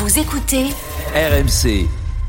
Vous écoutez RMC.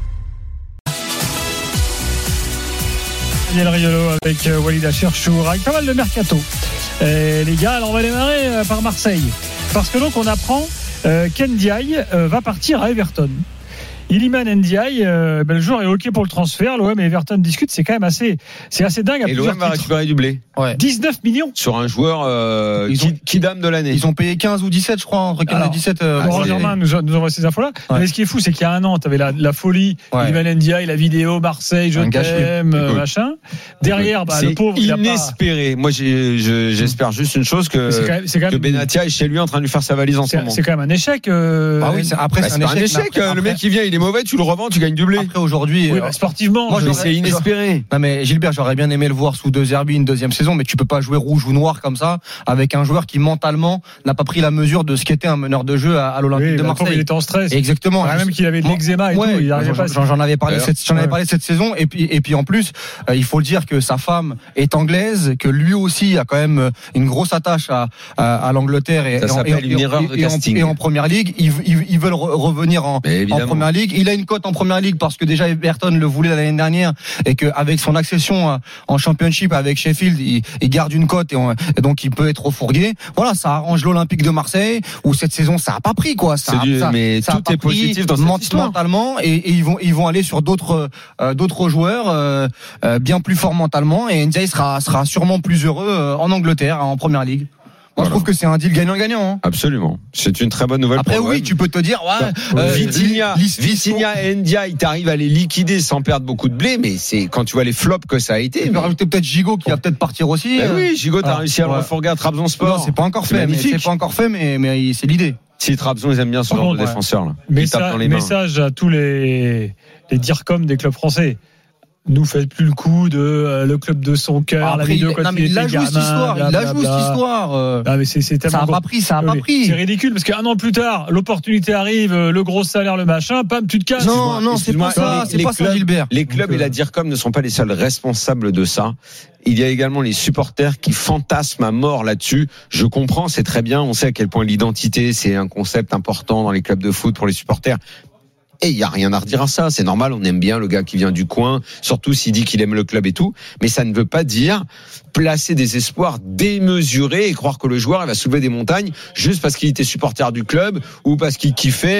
Daniel Riolo avec Walid Acharchour, avec pas mal de mercato. Les gars, alors on va démarrer par Marseille. Parce que donc on apprend qu'Ndiaye va partir à Everton. Iliman Ndiaye, le joueur est OK pour le transfert. L'OM et Everton discutent. C'est quand même assez dingue. Et l'OM va récupérer du blé. Ouais. 19 millions Sur un joueur Kidam de l'année. Ils ont payé 15 ou 17, je crois, entre 15 et 17. Laurent Germain nous envoie ces infos-là. Ouais. Mais ce qui est fou, c'est qu'il y a un an, tu avais la folie. Ouais. Iliman Ndiaye, la vidéo, Marseille, je t'aime, machin. Derrière, c'est le pauvre, inespéré. Moi, j'espère juste une chose que Benatia est chez lui en train de lui faire sa valise en ce moment. C'est quand même un échec. Ah oui, après, c'est un échec. Le mec qui vient, il est mauvais, tu le revends, tu gagnes du blé. Après, aujourd'hui. Oui, sportivement, moi, c'est inespéré. Non, mais Gilbert, j'aurais bien aimé le voir sous De Zerbi une deuxième saison, mais tu peux pas jouer rouge ou noir comme ça avec un joueur qui mentalement n'a pas pris la mesure de ce qu'était un meneur de jeu à l'Olympique de Marseille. Il était en stress. Exactement. Même qu'il avait de l'eczéma et tout. Il arrivait pas. J'en avais parlé cette saison. Et puis en plus, il faut le dire que sa femme est anglaise, que lui aussi a quand même une grosse attache à l'Angleterre et en Première Ligue. Ils veulent revenir en Première Ligue. Il a une cote en Première Ligue parce que déjà Everton le voulait l'année dernière et qu'avec son accession en Championship avec Sheffield, il garde une cote et donc il peut être refourgué. Voilà, ça arrange l'Olympique de Marseille où cette saison ça a pas pris quoi. Mais tout est positif dans cette histoire. Mentalement et ils vont aller sur d'autres joueurs bien plus forts mentalement et Ndiaye sera sûrement plus heureux en Angleterre en Première Ligue. Moi, je trouve que c'est un deal gagnant-gagnant. Absolument. C'est une très bonne nouvelle. Après, oui, tu peux te dire, Vitinha et Ndiaye, t'arrives à les liquider sans perdre beaucoup de blé, mais c'est quand tu vois les flops que ça a été. Tu peux rajouter peut-être Gigot qui va peut-être partir aussi. Oui, Gigot, t'as réussi à le refourguer à Trabzonspor. Non, c'est pas encore fait, mais c'est l'idée. Si Trabzon, ils aiment bien ce genre de défenseur, là. Message à tous les DIRCOM des clubs français. Nous faites plus le coup de le club de son cœur, la vidéo quand il était gamin. Il la joue cette histoire. Mais c'est tellement ça a pas pris. C'est ridicule parce qu'un an plus tard, l'opportunité arrive, le gros salaire, le machin, pam, tu te casses. Non, c'est pas ça, Gilbert. Les clubs et la DIRCOM ne sont pas les seuls responsables de ça. Il y a également les supporters qui fantasment à mort là-dessus. Je comprends, c'est très bien. On sait à quel point l'identité, c'est un concept important dans les clubs de foot pour les supporters. Et il y a rien à redire à ça, c'est normal, on aime bien le gars qui vient du coin, surtout s'il dit qu'il aime le club et tout, mais ça ne veut pas dire placer des espoirs démesurés et croire que le joueur il va soulever des montagnes juste parce qu'il était supporter du club ou parce qu'il kiffait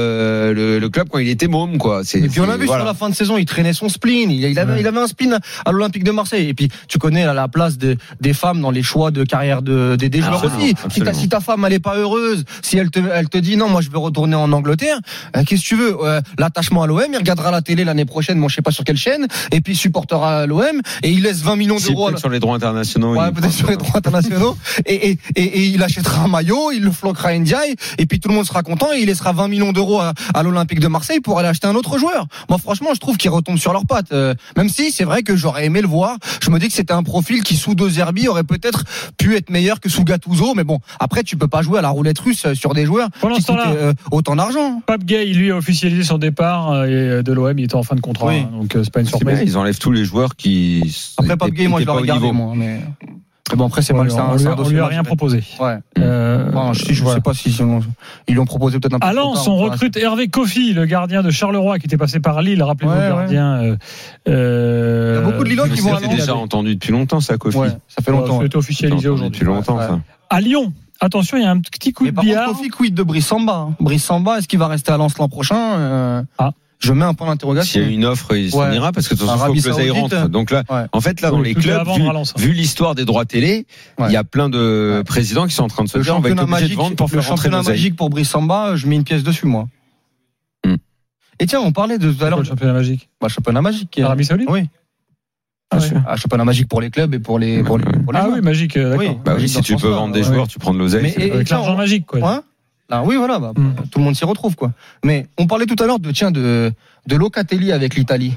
le club quand il était môme quoi. Et puis on a vu sur la fin de saison, il traînait son spleen, il avait un spleen à l'Olympique de Marseille. Et puis tu connais la place des femmes dans les choix de carrière des joueurs aussi. Si ta femme elle est pas heureuse, si elle te dit non moi je veux retourner en Angleterre, qu'est-ce que tu veux? L'attachement à l'OM, il regardera la télé l'année prochaine, bon je sais pas sur quelle chaîne, et puis supportera l'OM et il laisse 20 millions d'euros peut-être sur les droits internationaux. Ouais, peut-être sur les droits internationaux et il achètera un maillot, il le floquera à Ndiaye et puis tout le monde sera content et il laissera 20 millions d'euros à l'Olympique de Marseille pour aller acheter un autre joueur. Moi franchement, je trouve qu'il retombe sur leurs pattes. Même si c'est vrai que j'aurais aimé le voir, je me dis que c'était un profil qui sous De Zerbi aurait peut-être pu être meilleur que sous Gattuso, mais bon, après tu peux pas jouer à la roulette russe sur des joueurs qui coûtent autant d'argent. Pape Gay, lui a officialisé son départ de l'OM, il était en fin de contrat, oui. donc c'est pas une surprise. Ils enlèvent tous les joueurs qui. Après Pape Gay, moi je l'aurais regardé, mais bon après c'est mal. On lui a rien proposé. Ouais. Je sais pas si ils lui ont proposé peut-être un peu. À Lens, on recrute Hervé Kofi, le gardien de Charleroi qui était passé par Lille. Rappelez-vous, le gardien. Il y a beaucoup de Lillois qui vont à Lens. C'est déjà entendu depuis longtemps ça, Kofi. Ouais, ça fait longtemps. Ça a été officialisé aujourd'hui. Depuis longtemps ça. À Lyon. Attention, il y a un petit coup de billard. Kofi, quid de Brice Samba. Brice Samba, est-ce qu'il va rester à Lens l'an prochain? Je mets un point d'interrogation. S'il y a une offre, il s'en ira parce que de toute façon, il faut que l'oseille rentre. Donc là, en fait, là, dans les clubs, vu l'histoire des droits télé, il y a plein de présidents qui sont en train de se dire on va être obligé de vendre pour faire rentrer l'oseille. Le championnat magique pour Brice Samba, je mets une pièce dessus, moi. Et tiens, on parlait de tout à l'heure. Le championnat magique. Championnat magique. Arabie Saoudite. Oui. Championnat magique pour les clubs et pour les joueurs. Oui, magique, d'accord. Oui, si tu peux vendre des joueurs, tu prends de l'oseille. Avec l'argent magique, quoi. Oui, voilà, tout le monde s'y retrouve, quoi. Mais on parlait tout à l'heure de Locatelli avec l'Italie.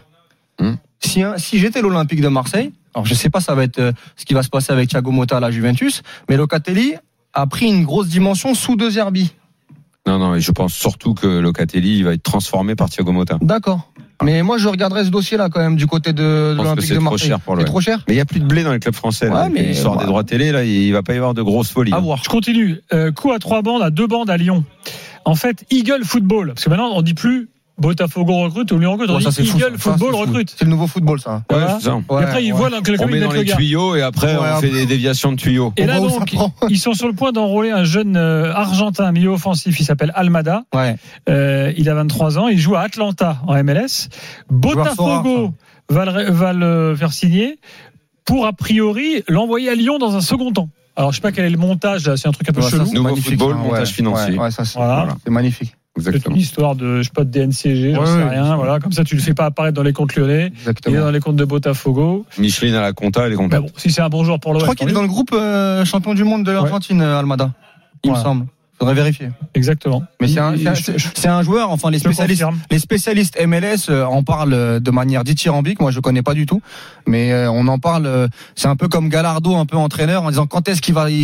Si j'étais l'Olympique de Marseille, alors je sais pas ça va être ce qui va se passer avec Thiago Motta à la Juventus, mais Locatelli a pris une grosse dimension sous De Zerbi. Non, et je pense surtout que Locatelli va être transformé par Thiago Motta. D'accord. Mais moi, je regarderais ce dossier-là quand même du côté de l'Olympique de Marseille. C'est trop cher. Mais il y a plus de blé dans les clubs français. Là. Mais l'histoire des droits télé, là, il va pas y avoir de grosses folies. À voir. Je continue. Coup à 3 bandes, à 2 bandes à Lyon. en fait, Eagle Football, parce que maintenant on dit plus Botafogo recrute ou Lyon recrute, on dit Eagle Football recrute. C'est le nouveau football, ça. Voilà. C'est ça. Et après, ils voient on met dans les tuyaux et après, on fait des déviations de tuyaux. Et là, donc, ils sont sur le point d'enrôler un jeune argentin milieu offensif. Il s'appelle Almada. Ouais. Il a 23 ans. Il joue à Atlanta en MLS. Botafogo va le faire signer pour, a priori, l'envoyer à Lyon dans un second temps. Alors, je sais pas quel est le montage, là. C'est un truc un peu chelou. Nouveau football, montage financier. Ouais, ça, c'est magnifique. Exactement. C'est une histoire de, je sais pas, de DNCG, j'en sais rien. Voilà, comme ça, tu le fais pas apparaître dans les comptes lyonnais. Exactement. Il est dans les comptes de Botafogo. Micheline à la compta, elle est contente. Bon, si c'est un bon joueur pour l'OM. Je crois qu'il est dans le groupe champion du monde de l'Argentine, Almada. Il me semble. Faudrait vérifier. Exactement. Mais c'est un joueur, enfin, les spécialistes MLS en parlent de manière dithyrambique. Moi, je connais pas du tout. Mais on en parle, c'est un peu comme Gallardo, un peu entraîneur, en disant quand est-ce qu'il va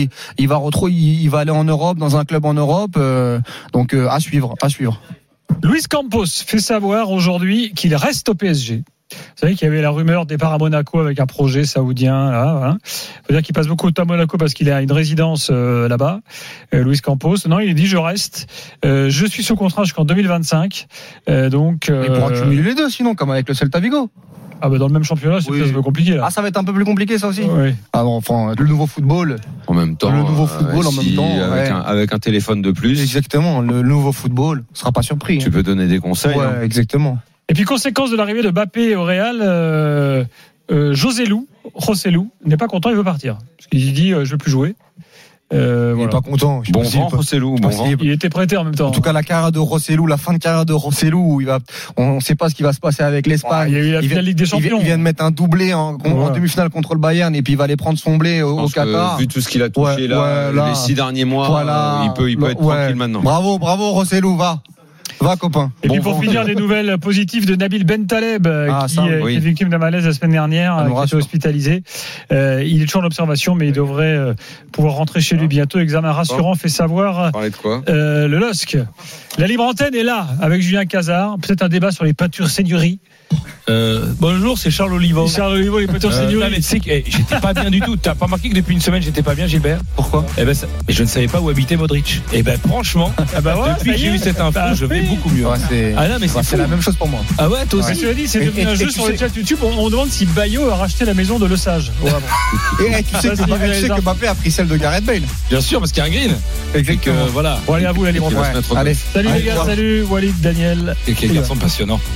aller en Europe, dans un club en Europe. Donc, à suivre. Luis Campos fait savoir aujourd'hui qu'il reste au PSG. Vous savez qu'il y avait la rumeur départ à Monaco avec un projet saoudien. Là, faut dire qu'il passe beaucoup de temps à Monaco parce qu'il a une résidence là-bas. Luis Campos, non, il dit je reste. Je suis sous contrat jusqu'en 2025. Donc. Il pourra cumuler les deux, sinon, comme avec le Celta Vigo. Ah bah dans le même championnat, c'est peut-être un peu compliqué là. Ah, ça va être un peu plus compliqué ça aussi. Oui. Ah bon, enfin, le nouveau football. En même temps. Avec un téléphone de plus. Exactement, le nouveau football. On sera pas surpris. Tu peux donner des conseils. Ouais, exactement. Et puis, conséquence de l'arrivée de Mbappé au Real, Joselu n'est pas content, il veut partir. Parce qu'il dit, je veux plus jouer. Il n'est pas content. Bon vent, Rossellou. Il était prêté en même temps. En tout cas, la carrière de Rossellou, la fin de carrière de Rossellou, on ne sait pas ce qui va se passer avec l'Espagne. Il y a eu la finale Ligue des Champions. Il vient de mettre un doublé en demi-finale contre le Bayern et puis il va aller prendre son blé au Qatar. Vu tout ce qu'il a touché les 6 derniers mois, il peut être tranquille maintenant. Bravo, Rossellou, va copain. Et puis pour finir, des nouvelles positives de Nabil Bentaleb qui est victime d'un malaise la semaine dernière, qui a été hospitalisé. Il est toujours en observation, mais il devrait pouvoir rentrer chez lui bientôt. Examen rassurant fait savoir de quoi le LOSC. La libre antenne est là avec Julien Cazard. Peut-être un débat sur les peintures seigneuries. Bonjour, c'est Charles Olivo. Les peintures seigneuries. Mais tu sais que j'étais pas bien du tout. T'as pas remarqué que depuis une semaine j'étais pas bien, Gilbert? Pourquoi? Mais je ne savais pas où habitait Modric. franchement, depuis que j'ai eu cette info, je vais beaucoup mieux. C'est la même chose pour moi. Ah ouais, toi aussi. Cela dit, c'est devenu un jeu sur le chat YouTube. On demande si Bayo a racheté la maison de Le Sage. Et tu sais que Mbappé a pris celle de Gareth Bale. Bien sûr, parce qu'il y a un green. Exactement. Voilà. Bon, allez, à vous la libre antenne. Allez. Salut les gars, salut Walid, Daniel. Et quel garçon passionnant.